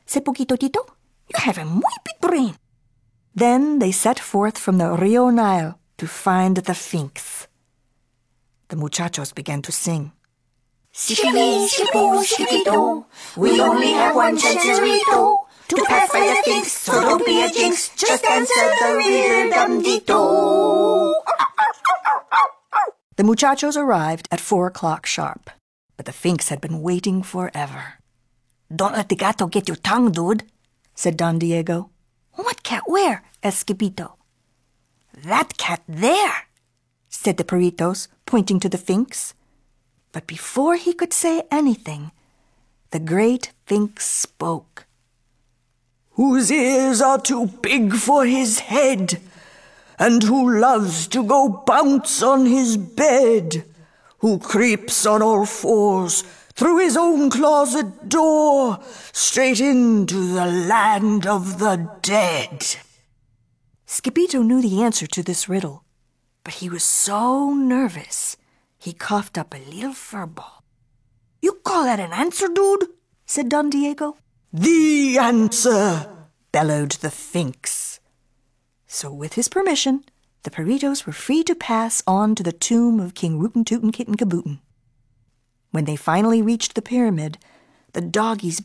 said Poquito Tito. You have a muy big brain. Then they set forth from the Rio Nile to find the Sphinx. The muchachos began to sing. Skippy, skippo, skippy-doo, we only have one chance-a-rito to pass by the Sphinx, so don't be a jinx, just answer the riddle-dum-dee-doo. The muchachos arrived at 4 o'clock sharp, but the Sphinx had been waiting forever. Don't let the gato get your tongue, dude, said Don Diego. What cat where? Asked Skipito. That cat there, said the Perritos, pointing to the Sphinx. But before he could say anything, the great Sphinx spoke. Whose ears are too big for his head, and who loves to go bounce on his bed, who creeps on all fours through his own closet door, straight into the land of the dead. Skipito knew the answer to this riddle, but he was so nervous he coughed up a little fur ball. You call that an answer, dude? Said Don Diego. The answer, bellowed the Sphinx. So with his permission, the Perritos were free to pass on to the tomb of King Rootin' Tootin' Kitten Kabootin. When they finally reached the pyramid, the doggies